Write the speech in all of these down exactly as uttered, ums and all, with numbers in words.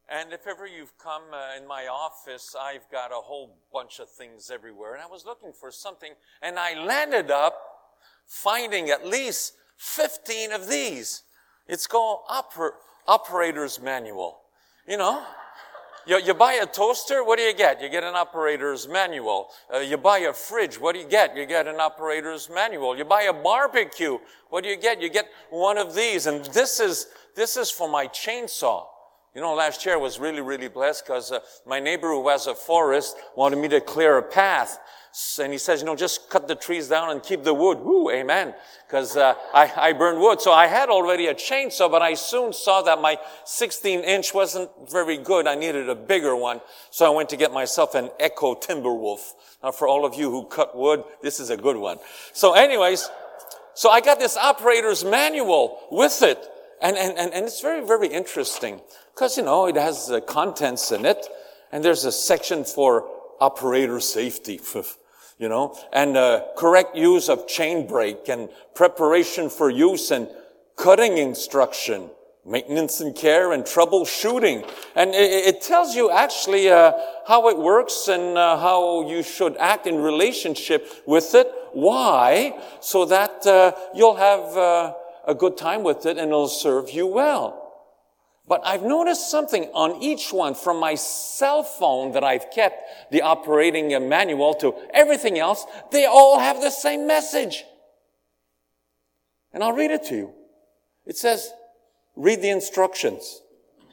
And if ever you've come uh, in my office, I've got a whole bunch of things everywhere. And I was looking for something, and I landed up finding at least fifteen of these. It's called oper- Operator's Manual. You know, you, you buy a toaster, what do you get? You get an operator's manual. Uh, you buy a fridge, what do you get? You get an operator's manual. You buy a barbecue, what do you get? You get one of these. And this is this is for my chainsaw. You know, last year I was really, really blessed because uh, my neighbor who has a forest wanted me to clear a path. And he says, you know, just cut the trees down and keep the wood. Woo, amen. Because uh, I, I burn wood. So I had already a chainsaw, but I soon saw that my sixteen inch wasn't very good. I needed a bigger one. So I went to get myself an Echo Timberwolf. Now, for all of you who cut wood, this is a good one. So anyways, so I got this operator's manual with it. And, and, and, and it's very, very interesting. Because, you know, it has uh, contents in it. And there's a section for operator safety. You know, and uh, correct use of chain brake and preparation for use and cutting instruction, maintenance and care and troubleshooting. And it, it tells you actually uh, how it works and uh, how you should act in relationship with it. Why? So that uh, you'll have uh, a good time with it and it'll serve you well. But I've noticed something on each one, from my cell phone that I've kept the operating manual to everything else, they all have the same message. And I'll read it to you. It says, read the instructions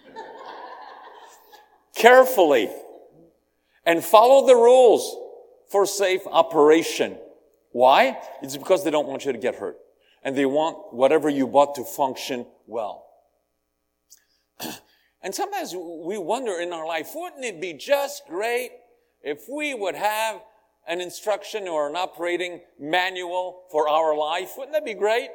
carefully and follow the rules for safe operation. Why? It's because they don't want you to get hurt. And they want whatever you bought to function well. And sometimes we wonder in our life, wouldn't it be just great if we would have an instruction or an operating manual for our life? Wouldn't that be great?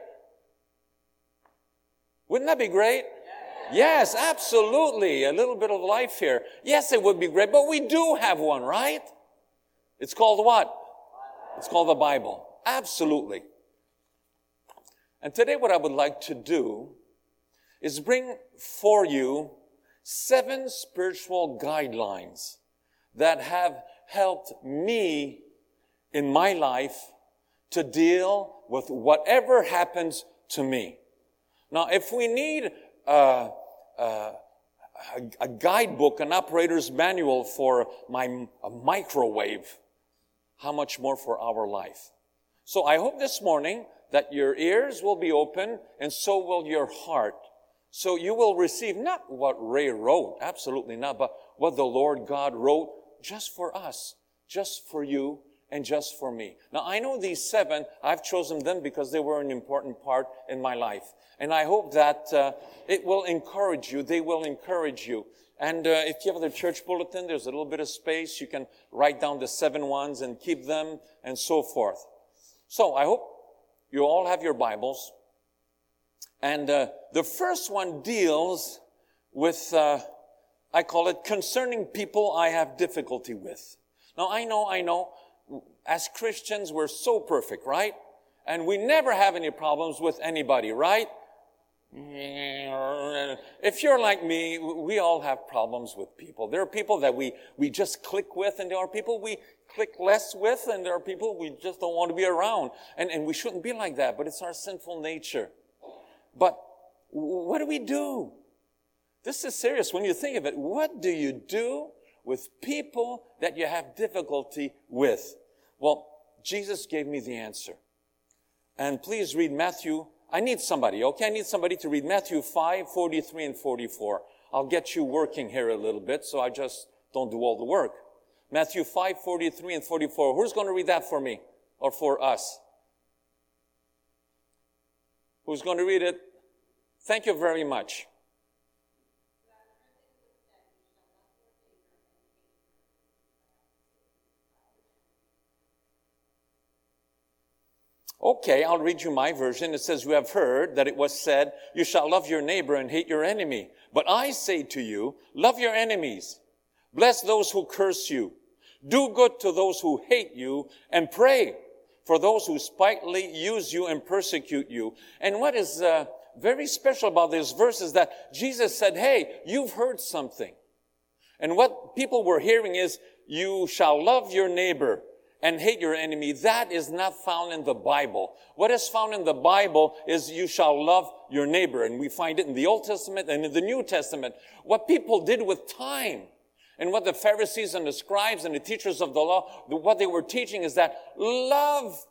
Wouldn't that be great? Yes, absolutely. A little bit of life here. Yes, it would be great, but we do have one, right? It's called what? It's called the Bible. Absolutely. And today what I would like to do is bring for you seven spiritual guidelines that have helped me in my life to deal with whatever happens to me. Now, if we need uh, uh, a, a guidebook, an operator's manual for my a microwave, how much more for our life? So I hope this morning that your ears will be open and so will your heart. So you will receive not what Ray wrote, absolutely not, but what the Lord God wrote just for us, just for you, and just for me. Now, I know these seven, I've chosen them because they were an important part in my life. And I hope that uh, it will encourage you, they will encourage you. And uh, if you have the church bulletin, there's a little bit of space. You can write down the seven ones and keep them and so forth. So I hope you all have your Bibles. And uh, the first one deals with, uh, I call it, concerning people I have difficulty with. Now, I know, I know, as Christians, we're so perfect, right? And we never have any problems with anybody, right? If you're like me, we all have problems with people. There are people that we, we just click with, and there are people we click less with, and there are people we just don't want to be around. And, and we shouldn't be like that, but it's our sinful nature. But what do we do? This is serious when you think of it. What do you do with people that you have difficulty with? Well, Jesus gave me the answer. And please read Matthew. I need somebody, okay? I need somebody to read Matthew five, forty-three and forty-four. I'll get you working here a little bit, so I just don't do all the work. Matthew five, forty-three and forty-four. Who's going to read that for me or for us? Who's going to read it? Thank you very much. Okay, I'll read you my version. It says, "You have heard that it was said, you shall love your neighbor and hate your enemy. But I say to you, love your enemies. Bless those who curse you. Do good to those who hate you, and pray for those who spitefully use you and persecute you." And what is uh, very special about this verse is that Jesus said, hey, you've heard something. And what people were hearing is, you shall love your neighbor and hate your enemy. That is not found in the Bible. What is found in the Bible is you shall love your neighbor. And we find it in the Old Testament and in the New Testament. What people did with time, and what the Pharisees and the scribes and the teachers of the law, what they were teaching is that love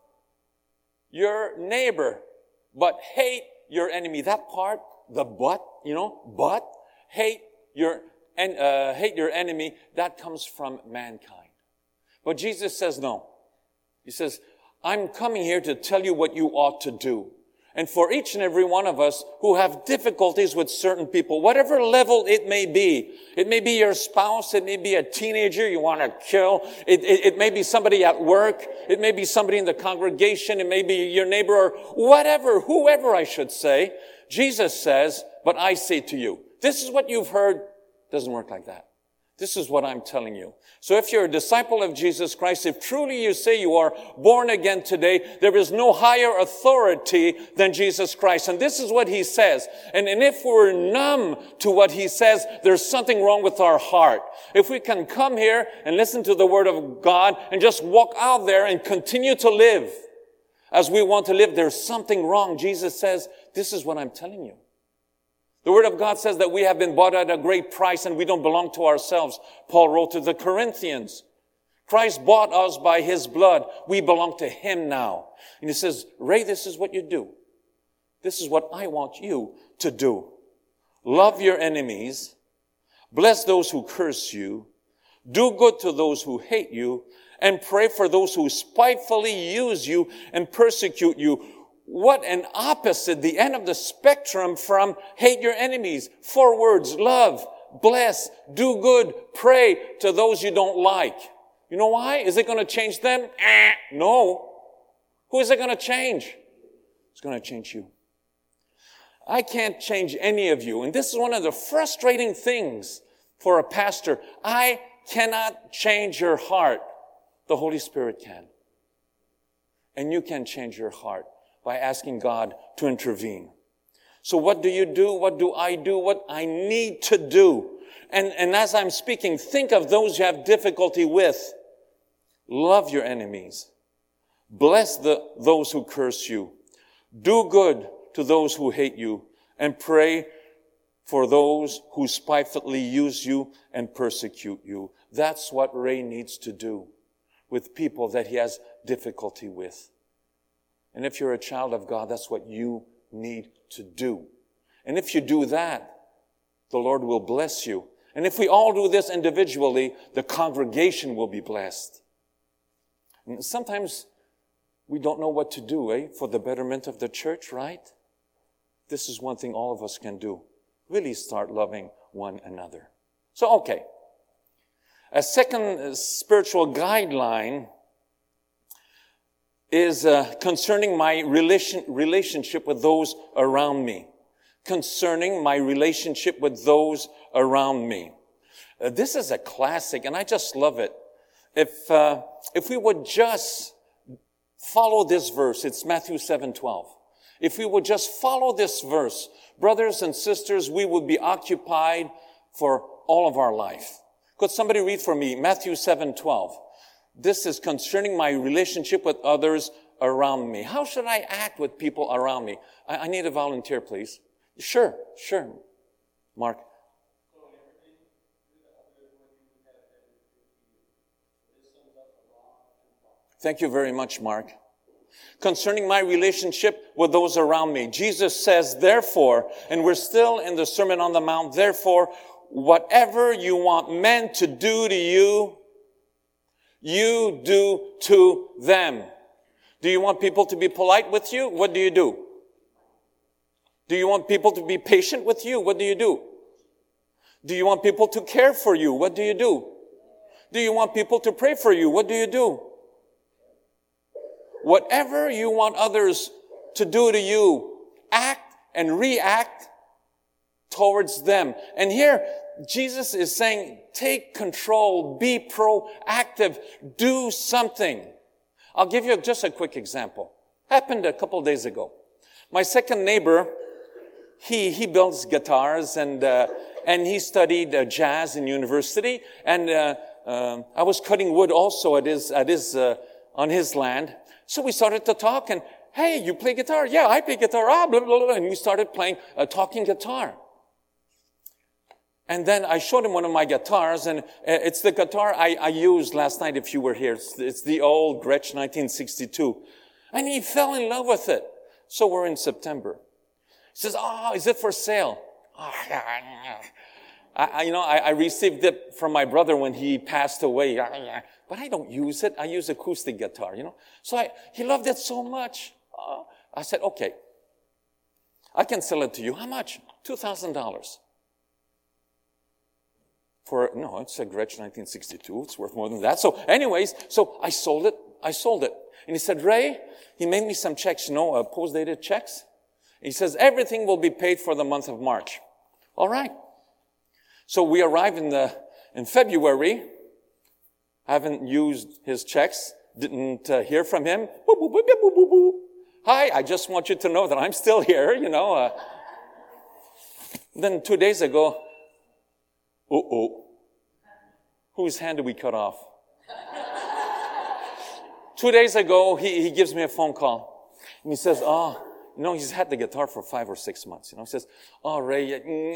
your neighbor, but hate your enemy. That part, the but, you know, but hate your and uh, hate your enemy, that comes from mankind. But Jesus says no. He says, I'm coming here to tell you what you ought to do. And for each and every one of us who have difficulties with certain people, whatever level it may be, it may be your spouse, it may be a teenager you want to kill, it, it, it may be somebody at work, it may be somebody in the congregation, it may be your neighbor, or whatever, whoever I should say, Jesus says, but I say to you, this is what you've heard. It doesn't work like that. This is what I'm telling you. So if you're a disciple of Jesus Christ, if truly you say you are born again today, there is no higher authority than Jesus Christ. And this is what he says. And, and if we're numb to what he says, there's something wrong with our heart. If we can come here and listen to the word of God and just walk out there and continue to live as we want to live, there's something wrong. Jesus says, this is what I'm telling you. The Word of God says that we have been bought at a great price and we don't belong to ourselves. Paul wrote to the Corinthians, Christ bought us by his blood. We belong to him now. And he says, Ray, this is what you do. This is what I want you to do. Love your enemies. Bless those who curse you. Do good to those who hate you. And pray for those who spitefully use you and persecute you. What an opposite, the end of the spectrum from hate your enemies. Four words: love, bless, do good, pray to those you don't like. You know why? Is it going to change them? Eh, no. Who is it going to change? It's going to change you. I can't change any of you. And this is one of the frustrating things for a pastor. I cannot change your heart. The Holy Spirit can. And you can change your heart by asking God to intervene. So what do you do? What do I do? What I need to do? And, and as I'm speaking, think of those you have difficulty with. Love your enemies. Bless the, those who curse you. Do good to those who hate you. And pray for those who spitefully use you and persecute you. That's what Ray needs to do with people that he has difficulty with. And if you're a child of God, that's what you need to do. And if you do that, the Lord will bless you. And if we all do this individually, the congregation will be blessed. And sometimes we don't know what to do, eh, for the betterment of the church, right? This is one thing all of us can do. Really start loving one another. So, okay. A second spiritual guideline is uh, concerning my relation, relationship with those around me. Concerning my relationship with those around me. Uh, this is a classic, and I just love it. If uh, if we would just follow this verse, it's Matthew seven twelve. If we would just follow this verse, brothers and sisters, we would be occupied for all of our life. Could somebody read for me Matthew seven twelve? This is concerning my relationship with others around me. How should I act with people around me? I, I need a volunteer, please. Sure, sure. Mark. Thank you very much, Mark. Concerning my relationship with those around me. Jesus says, therefore, and we're still in the Sermon on the Mount, therefore, whatever you want men to do to you, you do to them. Do you want people to be polite with you? What do you do? Do you want people to be patient with you? What do you do? Do you want people to care for you? What do you do? Do you want people to pray for you? What do you do? Whatever you want others to do to you, act and react towards them. And here, Jesus is saying, take control, be proactive, do something. I'll give you just a quick example. Happened a couple of days ago. My second neighbor, he he builds guitars, and uh, and he studied uh, jazz in university. And uh, um, I was cutting wood also at his, at his, uh, on his land. So we started to talk, and hey, you play guitar? Yeah, I play guitar. Ah, blah, blah, blah. And we started playing, uh, talking guitar. And then I showed him one of my guitars, and it's the guitar I, I used last night if you were here. It's, it's the old Gretsch nineteen sixty-two. And he fell in love with it. So we're in September. He says, oh, is it for sale? Oh, I, I, you know, I, I received it from my brother when he passed away. But I don't use it. I use acoustic guitar, you know. So I, he loved it so much. Oh, I said, okay, I can sell it to you. How much? two thousand dollars. For, no, it's a Gretsch nineteen sixty-two. It's worth more than that. So anyways, so I sold it. I sold it. And he said, Ray, he made me some checks, you know, uh, post-dated checks. He says, everything will be paid for the month of March. All right. So we arrived in the, in February. Haven't used his checks. Didn't uh, hear from him. Boop, boop, boop, boop, boop, boop. Hi, I just want you to know that I'm still here, you know. Uh, then two days ago, uh-oh. Whose hand did we cut off? Two days ago, he, he gives me a phone call. And he says, oh, you know, he's had the guitar for five or six months. You know, he says, oh, Ray,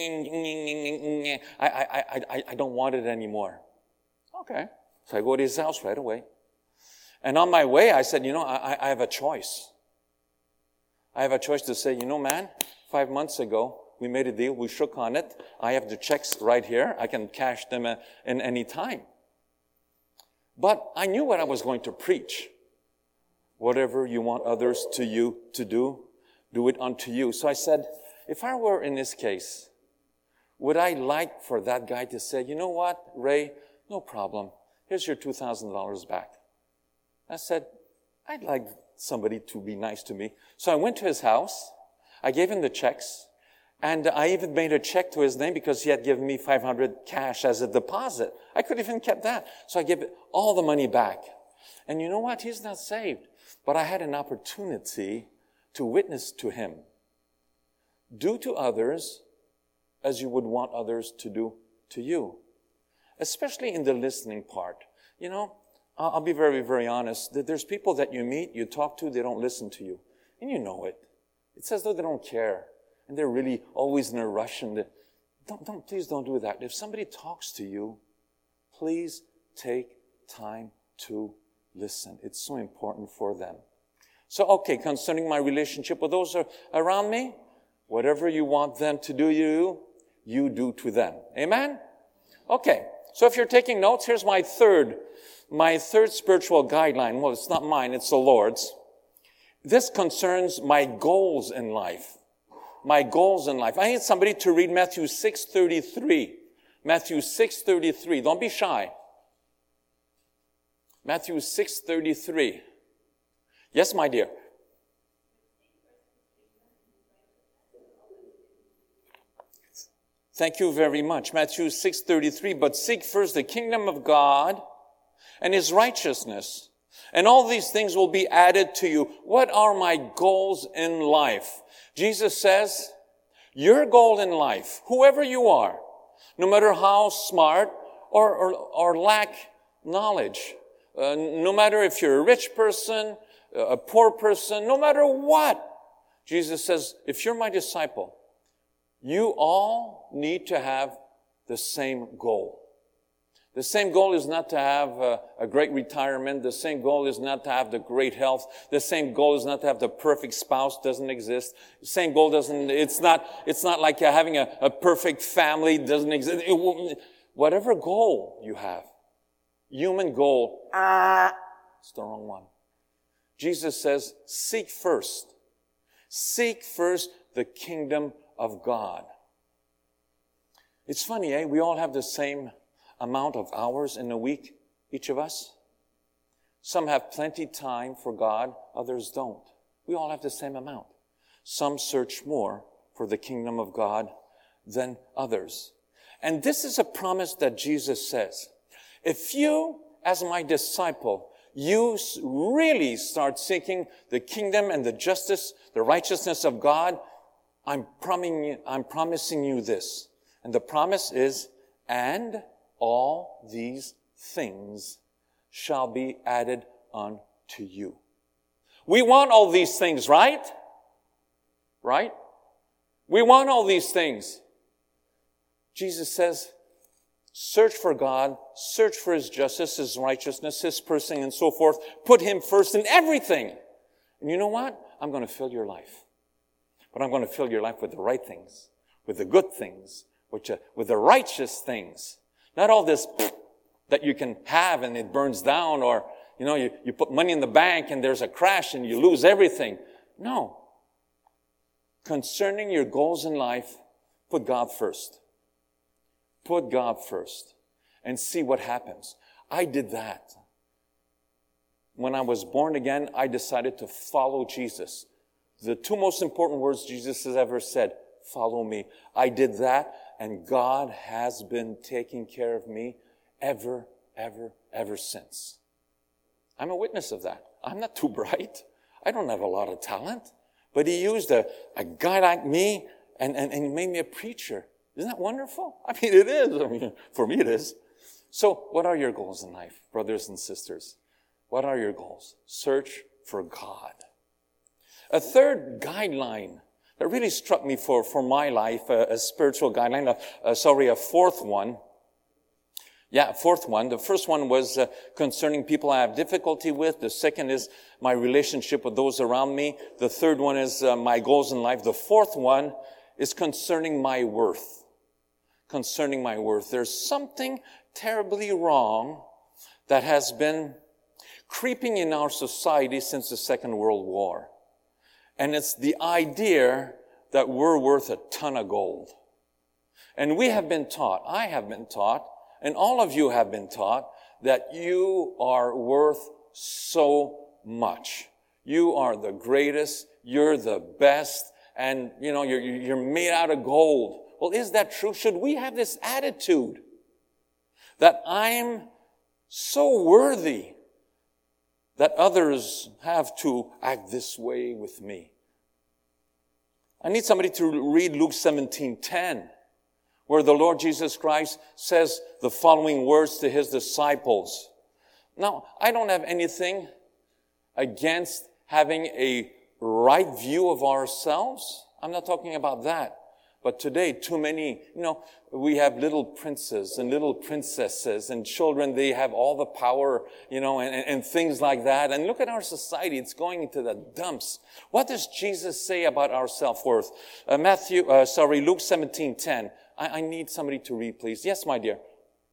I, I, I, I don't want it anymore. Okay. So I go to his house right away. And on my way, I said, you know, I, I have a choice. I have a choice to say, you know, man, five months ago, we made a deal. We shook on it. I have the checks right here. I can cash them in any time. But I knew what I was going to preach. Whatever you want others to you to do, do it unto you. So I said, if I were in this case, would I like for that guy to say, you know what, Ray, no problem. Here's your two thousand dollars back. I said, I'd like somebody to be nice to me. So I went to his house. I gave him the checks. And I even made a check to his name because he had given me five hundred cash as a deposit. I could have even kept that. So I gave all the money back. And you know what? He's not saved. But I had an opportunity to witness to him. Do to others as you would want others to do to you. Especially in the listening part. You know, I'll be very, very honest. There's people that you meet, you talk to, they don't listen to you. And you know it. It's as though they don't care. And they're really always in a rush. And don't, don't, please don't do that. If somebody talks to you, please take time to listen. It's so important for them. So, okay, concerning my relationship with those around me, whatever you want them to do you, you do to them. Amen? Okay. So if you're taking notes, here's my third, my third spiritual guideline. Well, it's not mine, it's the Lord's. This concerns my goals in life. My goals in life. I need somebody to read Matthew six thirty-three. Matthew six thirty-three. Don't be shy. Matthew six thirty-three. Yes, my dear. Thank you very much. Matthew six thirty-three. But seek first the kingdom of God and his righteousness, and all these things will be added to you. What are my goals in life? Jesus says, your goal in life, whoever you are, no matter how smart or, or, or lack knowledge, uh, no matter if you're a rich person, a poor person, no matter what, Jesus says, if you're my disciple, you all need to have the same goal. The same goal is not to have a, a great retirement. The same goal is not to have the great health. The same goal is not to have the perfect spouse. Doesn't exist. The same goal doesn't, it's not, it's not like having a, a perfect family. Doesn't exist. It, whatever goal you have, human goal, ah, it's the wrong one. Jesus says, seek first. Seek first the kingdom of God. It's funny, eh? We all have the same amount of hours in a week, each of us. Some have plenty time for God, others don't. We all have the same amount. Some search more for the kingdom of God than others. And this is a promise that Jesus says. If you, as my disciple, you really start seeking the kingdom and the justice, the righteousness of God, I'm promising, I'm promising you this. And the promise is, and all these things shall be added unto you. We want all these things, right? Right? We want all these things. Jesus says, search for God, search for His justice, His righteousness, His person, and so forth. Put Him first in everything. And you know what? I'm going to fill your life. But I'm going to fill your life with the right things, with the good things, with, uh, with the righteous things. Not all this that you can have and it burns down, or, you know, you, you put money in the bank and there's a crash and you lose everything. No. Concerning your goals in life, put God first. Put God first and see what happens. I did that. When I was born again, I decided to follow Jesus. The two most important words Jesus has ever said, follow me. I did that, and God has been taking care of me ever, ever, ever since. I'm a witness of that. I'm not too bright. I don't have a lot of talent. But He used a, a guy like me and, and, and He made me a preacher. Isn't that wonderful? I mean, it is. I mean, for me, it is. So, what are your goals in life, brothers and sisters? What are your goals? Search for God. A third guideline that really struck me for, for my life, uh, a spiritual guideline, uh, uh, sorry, a fourth one. Yeah, fourth one. The first one was uh, concerning people I have difficulty with. The second is my relationship with those around me. The third one is uh, my goals in life. The fourth one is concerning my worth. Concerning my worth. There's something terribly wrong that has been creeping in our society since the Second World War. And it's the idea that we're worth a ton of gold. And we have been taught, I have been taught, and all of you have been taught, that you are worth so much. You are the greatest, you're the best, and, you know, you're, you're made out of gold. Well, is that true? Should we have this attitude that I'm so worthy that others have to act this way with me? I need somebody to read Luke seventeen ten, where the Lord Jesus Christ says the following words to His disciples. Now, I don't have anything against having a right view of ourselves. I'm not talking about that. But today, too many, you know, we have little princes and little princesses and children, they have all the power, you know, and, and things like that. And look at our society, it's going into the dumps. What does Jesus say about our self-worth? Uh, Matthew, uh, sorry, Luke seventeen ten. I, I need somebody to read, please. Yes, my dear.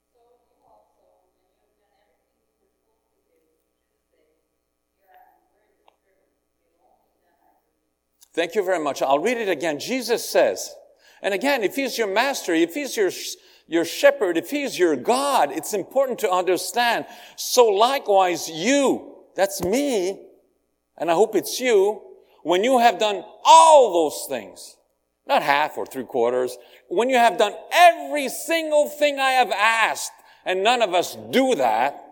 Thank you very much. I'll read it again. Jesus says, and again, if He's your master, if He's your, your shepherd, if He's your God, it's important to understand. So likewise you, that's me, and I hope it's you, when you have done all those things, not half or three quarters, when you have done every single thing I have asked, and none of us do that,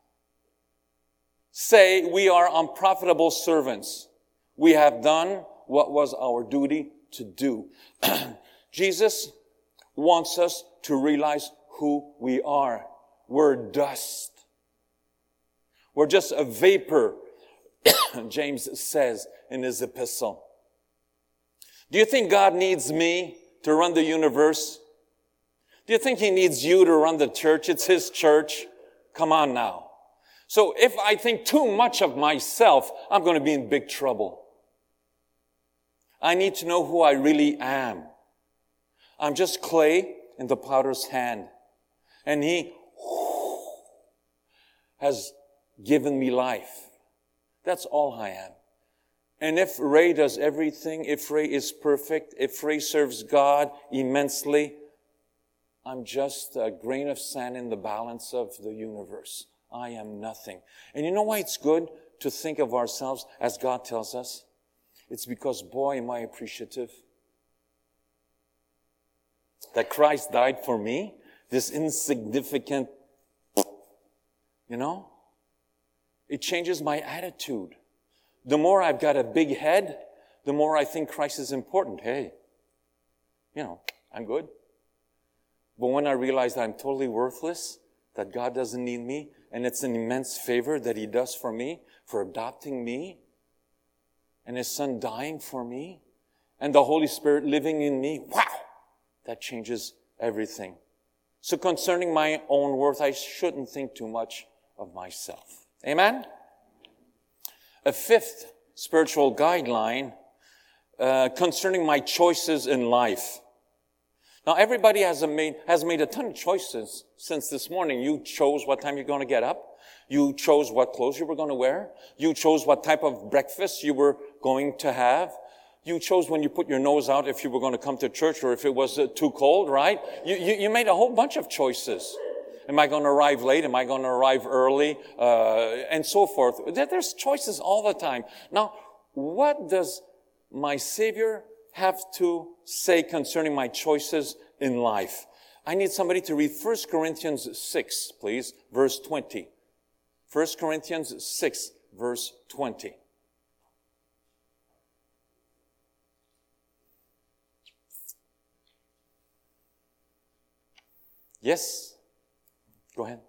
say we are unprofitable servants. We have done what was our duty to do. Jesus wants us to realize who we are. We're dust. We're just a vapor, James says in his epistle. Do you think God needs me to run the universe? Do you think He needs you to run the church? It's His church. Come on now. So if I think too much of myself, I'm going to be in big trouble. I need to know who I really am. I'm just clay in the potter's hand. And He has given me life. That's all I am. And if Ray does everything, if Ray is perfect, if Ray serves God immensely, I'm just a grain of sand in the balance of the universe. I am nothing. And you know why it's good to think of ourselves as God tells us? It's because, boy, am I appreciative that Christ died for me, this insignificant, you know? It changes my attitude. The more I've got a big head, the more I think Christ is important. Hey, you know, I'm good. But when I realized that I'm totally worthless, that God doesn't need me, and it's an immense favor that He does for me, for adopting me, and His Son dying for me, and the Holy Spirit living in me, wow, that changes everything. So concerning my own worth, I shouldn't think too much of myself. Amen? A fifth spiritual guideline uh, concerning my choices in life. Now, everybody has, a made, has made a ton of choices since this morning. You chose what time you're going to get up. You chose what clothes you were going to wear. You chose what type of breakfast you were going to have. You chose when you put your nose out if you were going to come to church or if it was uh, too cold, right? You, you, you made a whole bunch of choices. Am I going to arrive late? Am I going to arrive early? Uh, and so forth. There's choices all the time. Now, what does my Savior have to say concerning my choices in life? I need somebody to read First Corinthians six, please, verse twenty. First Corinthians six, verse twenty. Yes? Go ahead.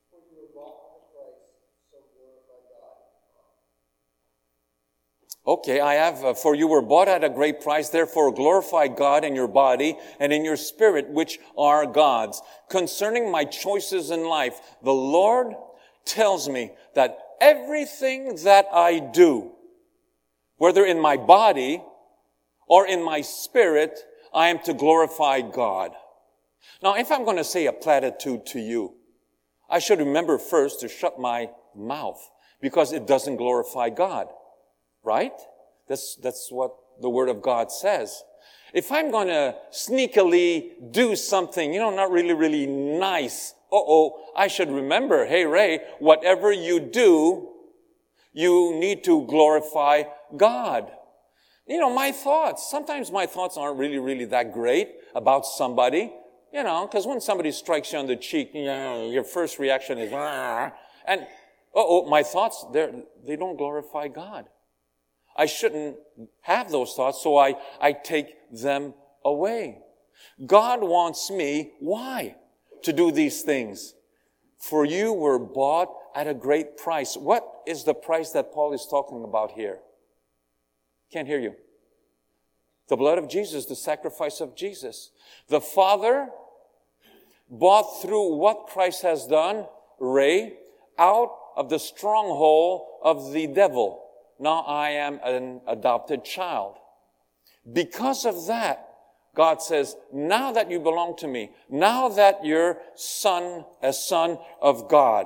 Okay, I have, uh, for you were bought at a great price, therefore glorify God in your body and in your spirit, which are God's. Concerning my choices in life, the Lord tells me that everything that I do, whether in my body or in my spirit, I am to glorify God. Now, if I'm going to say a platitude to you, I should remember first to shut my mouth because it doesn't glorify God. Right? That's, that's what the Word of God says. If I'm going to sneakily do something, you know, not really, really nice, uh-oh, I should remember, hey, Ray, whatever you do, you need to glorify God. You know, my thoughts, sometimes my thoughts aren't really, really that great about somebody, you know, because when somebody strikes you on the cheek, you know, your first reaction is, ah, and, uh-oh, my thoughts, they're, they don't glorify God. I shouldn't have those thoughts, so I, I take them away. God wants me, why? To do these things. For you were bought at a great price. What is the price that Paul is talking about here? Can't hear you. The blood of Jesus, the sacrifice of Jesus. The Father bought through what Christ has done, Ray, out of the stronghold of the devil. Now I am an adopted child. Because of that, God says, now that you belong to me, now that you're son, a son of God,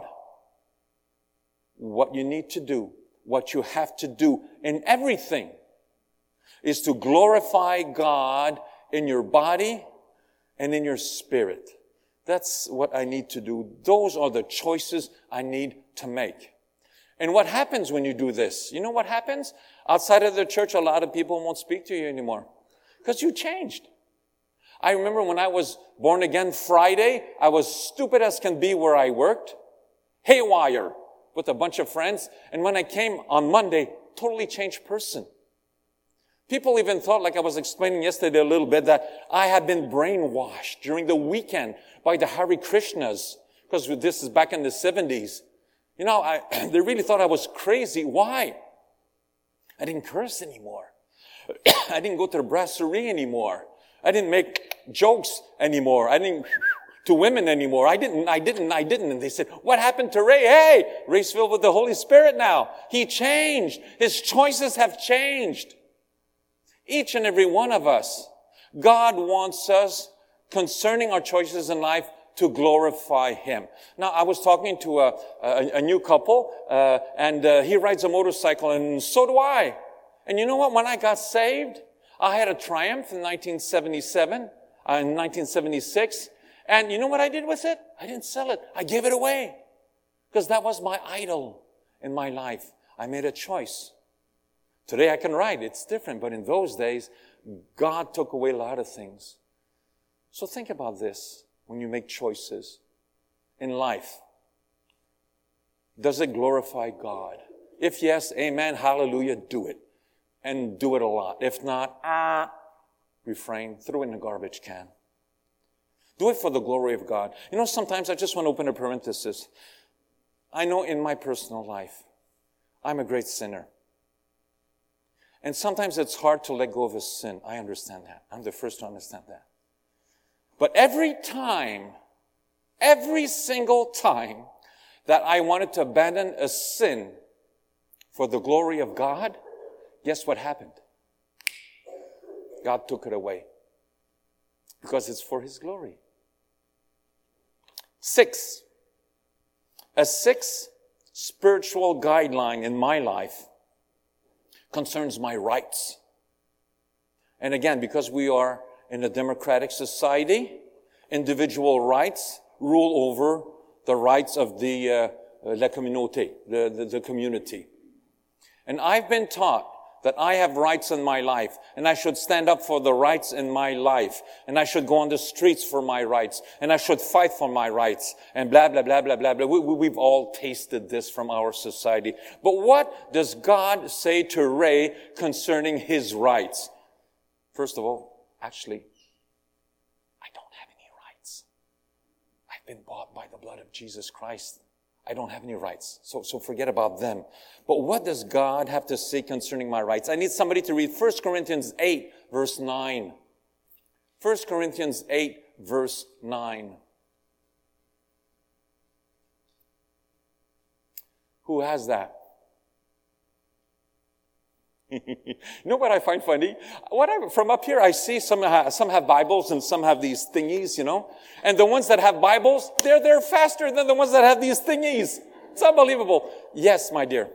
what you need to do, what you have to do in everything is to glorify God in your body and in your spirit. That's what I need to do. Those are the choices I need to make. And what happens when you do this? You know what happens? Outside of the church, a lot of people won't speak to you anymore because you changed. I remember when I was born again Friday, I was stupid as can be where I worked, haywire with a bunch of friends. And when I came on Monday, totally changed person. People even thought, like I was explaining yesterday a little bit, that I had been brainwashed during the weekend by the Hare Krishnas, because this is back in the seventies. You know, I, they really thought I was crazy. Why? I didn't curse anymore. I didn't go to the brasserie anymore. I didn't make jokes anymore. I didn't to women anymore. I didn't, I didn't, I didn't. And they said, what happened to Ray? Hey, Ray's filled with the Holy Spirit now. He changed. His choices have changed. Each and every one of us. God wants us, concerning our choices in life, to glorify Him. Now, I was talking to a, a, a new couple, uh, and uh, he rides a motorcycle, and so do I. And you know what? When I got saved, I had a Triumph in nineteen seventy-seven, uh, in nineteen seventy-six, and you know what I did with it? I didn't sell it. I gave it away, because that was my idol in my life. I made a choice. Today I can ride. It's different, but in those days, God took away a lot of things. So think about this. When you make choices in life, does it glorify God? If yes, amen, hallelujah, do it. And do it a lot. If not, ah, refrain, throw it in the garbage can. Do it for the glory of God. You know, sometimes I just want to open a parenthesis. I know in my personal life, I'm a great sinner. And sometimes it's hard to let go of a sin. I understand that. I'm the first to understand that. But every time, every single time that I wanted to abandon a sin for the glory of God, guess what happened? God took it away. Because it's for His glory. Six. A sixth spiritual guideline in my life concerns my rights. And again, because we are in a democratic society, individual rights rule over the rights of the uh, la communauté, the, the, the community. And I've been taught that I have rights in my life, and I should stand up for the rights in my life, and I should go on the streets for my rights, and I should fight for my rights, and blah, blah, blah, blah, blah, blah. We, we, we've all tasted this from our society. But what does God say to Ray concerning his rights? First of all, actually, I don't have any rights. I've been bought by the blood of Jesus Christ. I don't have any rights. So, so forget about them. But what does God have to say concerning my rights? I need somebody to read First Corinthians eight, verse nine. First Corinthians eight, verse nine. Who has that? You know what I find funny? What I, from up here, I see some have, some have Bibles and some have these thingies, you know. And the ones that have Bibles, they're there faster than the ones that have these thingies. It's unbelievable. Yes, my dear.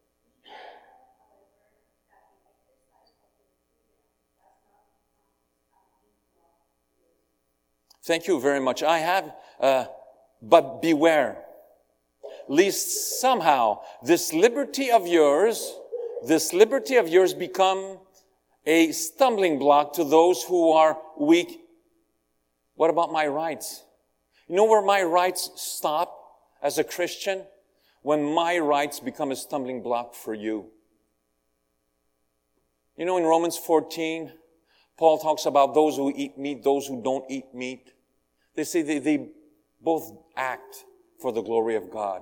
Thank you very much. I have, uh, but beware, lest somehow this liberty of yours This liberty of yours become a stumbling block to those who are weak. What about my rights? You know where my rights stop as a Christian? When my rights become a stumbling block for you. You know, in Romans fourteen, Paul talks about those who eat meat, those who don't eat meat. They say they, they both act for the glory of God.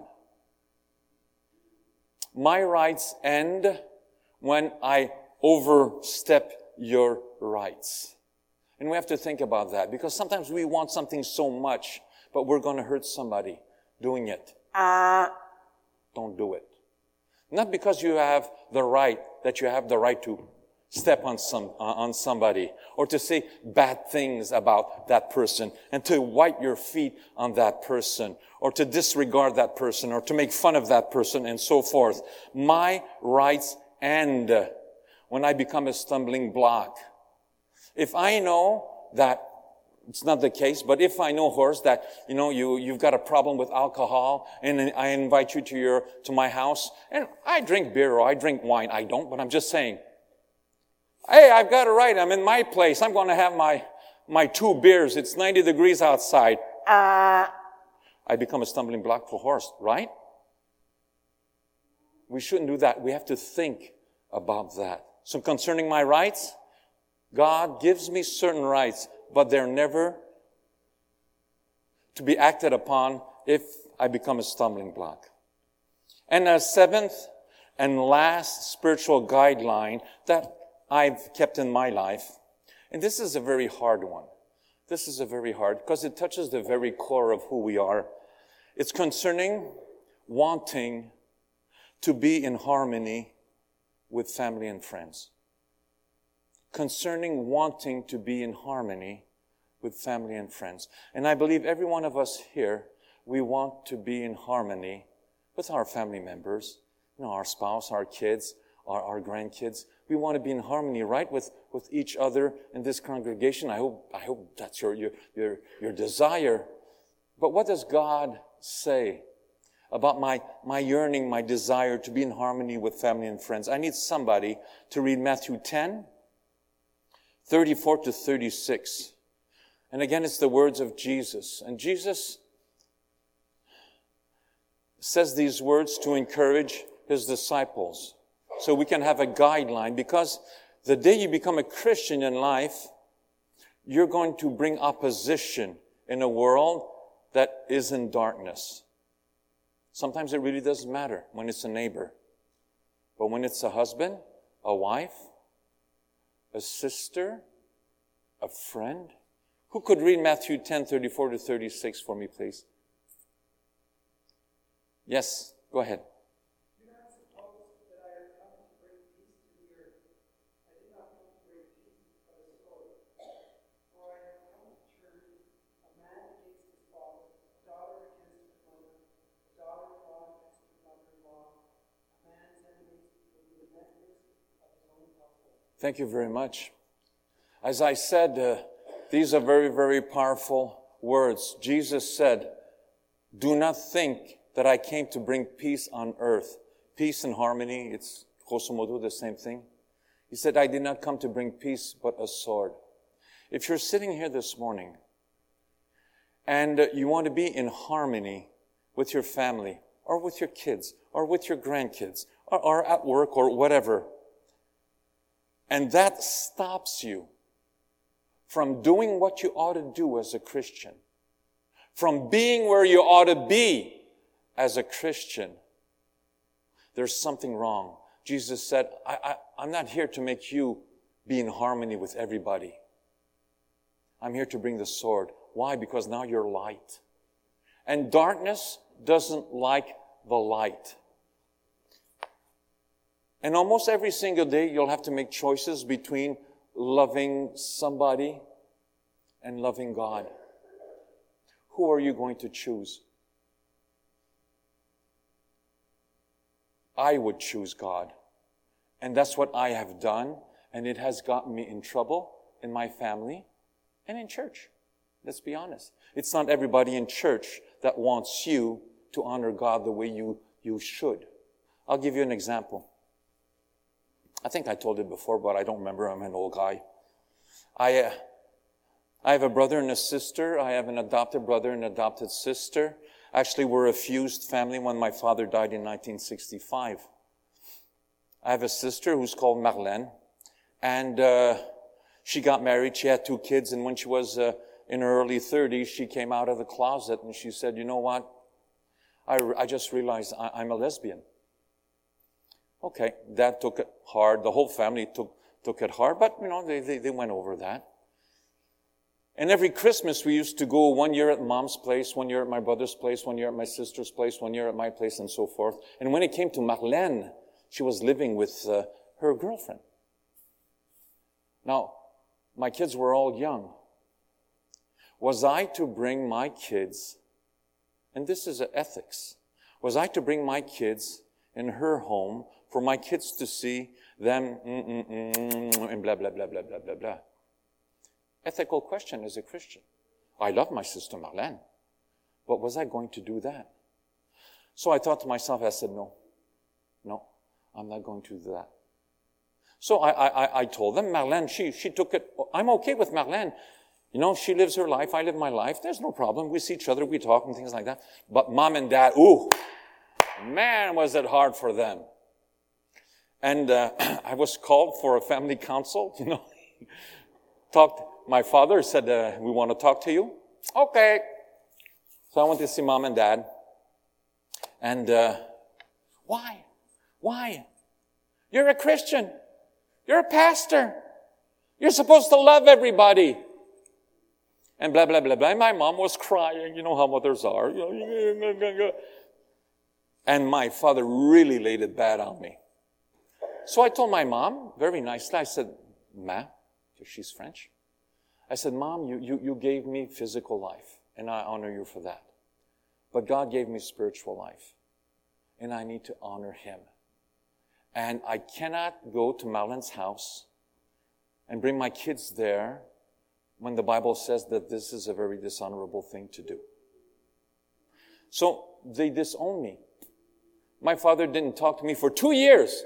My rights end when I overstep your rights. And we have to think about that, because sometimes we want something so much, but we're going to hurt somebody doing it. Uh, don't do it. Not because you have the right, that you have the right to step on some, uh, on somebody, or to say bad things about that person, and to wipe your feet on that person, or to disregard that person, or to make fun of that person, and so forth. My rights end when I become a stumbling block. If I know that, it's not the case, but if I know, Horst, that, you know, you, you've got a problem with alcohol, and I invite you to your, to my house, and I drink beer or I drink wine. I don't, but I'm just saying, hey, I've got it right. I'm in my place. I'm going to have my, my two beers. It's ninety degrees outside. Uh, I become a stumbling block for Horst, right? We shouldn't do that. We have to think about that. So concerning my rights, God gives me certain rights, but they're never to be acted upon if I become a stumbling block. And a seventh and last spiritual guideline that I've kept in my life, and this is a very hard one. This is a very hard, because it touches the very core of who we are. It's concerning wanting to be in harmony with family and friends. Concerning wanting to be in harmony with family and friends. And I believe every one of us here, we want to be in harmony with our family members, you know, our spouse, our kids, our, our grandkids. We want to be in harmony, right, with, with each other in this congregation. I hope, I hope that's your, your, your, your desire. But what does God say about my, my yearning, my desire to be in harmony with family and friends? I need somebody to read Matthew ten, thirty-four to thirty-six. And again, it's the words of Jesus. And Jesus says these words to encourage his disciples, so we can have a guideline, because the day you become a Christian in life, you're going to bring opposition in a world that is in darkness. Sometimes it really doesn't matter when it's a neighbor. But when it's a husband, a wife, a sister, a friend. Who could read Matthew ten, thirty-four to thirty-six for me, please? Yes, go ahead. Do not suppose that I have come to bring peace to the earth. I did not come to bring peace, but a sword. For I have come to turn a man against his father, a daughter against her mother, a daughter-in-law against her mother-in-law. A man's enemies will be the members of his own household. Thank you very much. As I said, uh, these are very, very powerful words. Jesus said, do not think that I came to bring peace on earth. Peace and harmony, it's grosso modo the same thing. He said, I did not come to bring peace, but a sword. If you're sitting here this morning and you want to be in harmony with your family or with your kids or with your grandkids or, or at work or whatever, and that stops you from doing what you ought to do as a Christian, from being where you ought to be as a Christian, there's something wrong. Jesus said, I, I, I'm not here to make you be in harmony with everybody. I'm here to bring the sword. Why? Because now you're light. And darkness doesn't like the light. And almost every single day, you'll have to make choices between loving somebody and loving God. Who are you going to choose? I would choose God. And that's what I have done. And it has gotten me in trouble in my family and in church. Let's be honest. It's not everybody in church that wants you to honor God the way you, you should. I'll give you an example. I think I told it before, but I don't remember. I'm an old guy. I, uh, I have a brother and a sister. I have an adopted brother and adopted sister. Actually, we're a fused family when my father died in nineteen sixty-five. I have a sister who's called Marlène, and uh, she got married. She had two kids, and when she was uh, in her early thirties, she came out of the closet, and she said, you know what? I, I just realized I, I'm a lesbian. Okay, Dad took it hard. The whole family took took it hard, but, you know, they, they, they went over that. And every Christmas we used to go one year at Mom's place, one year at my brother's place, one year at my sister's place, one year at my place, and so forth. And when it came to Marlène, she was living with uh, her girlfriend. Now, my kids were all young. Was I to bring my kids, and this is ethics, was I to bring my kids in her home for my kids to see them mm, mm, mm, and blah, blah, blah, blah, blah, blah, blah? Ethical question as a Christian. I love my sister Marlène, but was I going to do that? So I thought to myself, I said, no, no, I'm not going to do that. So I, I, I told them, Marlène, she, she took it, I'm okay with Marlène. You know, she lives her life, I live my life, there's no problem. We see each other, we talk and things like that. But Mom and Dad, ooh, man, was it hard for them. And uh, I was called for a family council, you know. Talked, my father said, uh, we want to talk to you. Okay. So I went to see Mom and Dad. And uh, why? Why? You're a Christian. You're a pastor. You're supposed to love everybody. And blah, blah, blah, blah. And my mom was crying. You know how mothers are. And my father really laid it bad on me. So I told my mom, very nicely, I said, Ma, because she's French, I said, Mom, you, you, you gave me physical life, and I honor you for that. But God gave me spiritual life, and I need to honor Him. And I cannot go to Marlène's house and bring my kids there when the Bible says that this is a very dishonorable thing to do. So they disowned me. My father didn't talk to me for two years.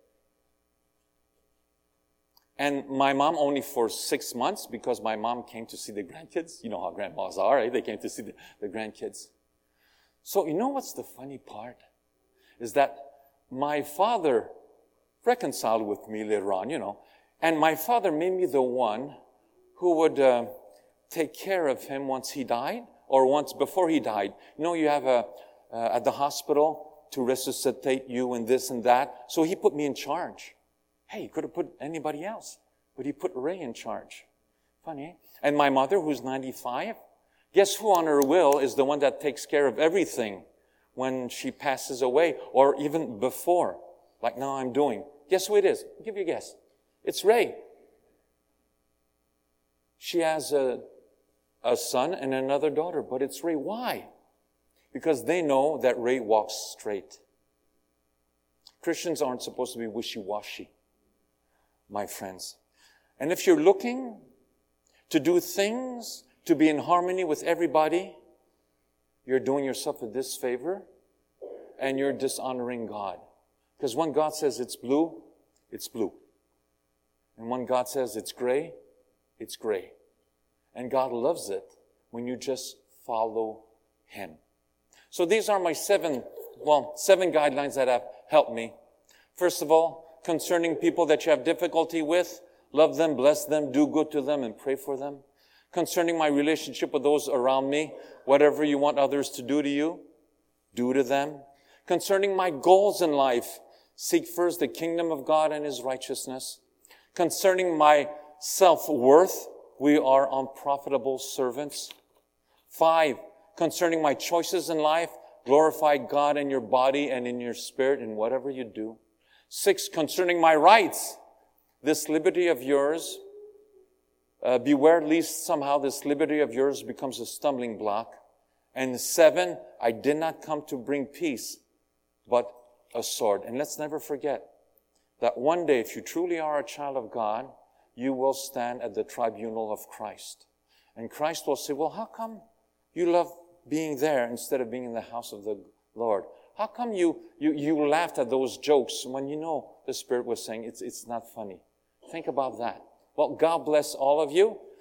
And my mom only for six months because my mom came to see the grandkids. You know how grandmas are, right? They came to see the, the grandkids. So you know what's the funny part? Is that my father reconciled with me later on, you know. And my father made me the one who would uh, take care of him once he died or once before he died. You know, you have a, uh, at the hospital to resuscitate you and this and that. So he put me in charge. Hey, he could have put anybody else, but he put Ray in charge. Funny, eh? And my mother, who's ninety-five, guess who on her will is the one that takes care of everything when she passes away or even before, like now I'm doing. Guess who it is? I'll give you a guess. It's Ray. She has a, a son and another daughter, but it's Ray. Why? Because they know that Ray walks straight. Christians aren't supposed to be wishy-washy, my friends. And if you're looking to do things, to be in harmony with everybody, you're doing yourself a disfavor and you're dishonoring God. Because when God says it's blue, it's blue. And when God says it's gray, it's gray. And God loves it when you just follow Him. So these are my seven, well, seven guidelines that have helped me. First of all, concerning people that you have difficulty with, love them, bless them, do good to them, and pray for them. Concerning my relationship with those around me, whatever you want others to do to you, do to them. Concerning my goals in life, seek first the kingdom of God and His righteousness. Concerning my self-worth, we are unprofitable servants. Five, concerning my choices in life, glorify God in your body and in your spirit in whatever you do. Six, concerning my rights, this liberty of yours, uh, beware lest somehow this liberty of yours becomes a stumbling block. And seven, I did not come to bring peace, but a sword. And let's never forget that one day, if you truly are a child of God, you will stand at the tribunal of Christ. And Christ will say, well, how come you love being there instead of being in the house of the Lord? How come you, you, you laughed at those jokes when you know the Spirit was saying it's, it's not funny? Think about that. Well, God bless all of you.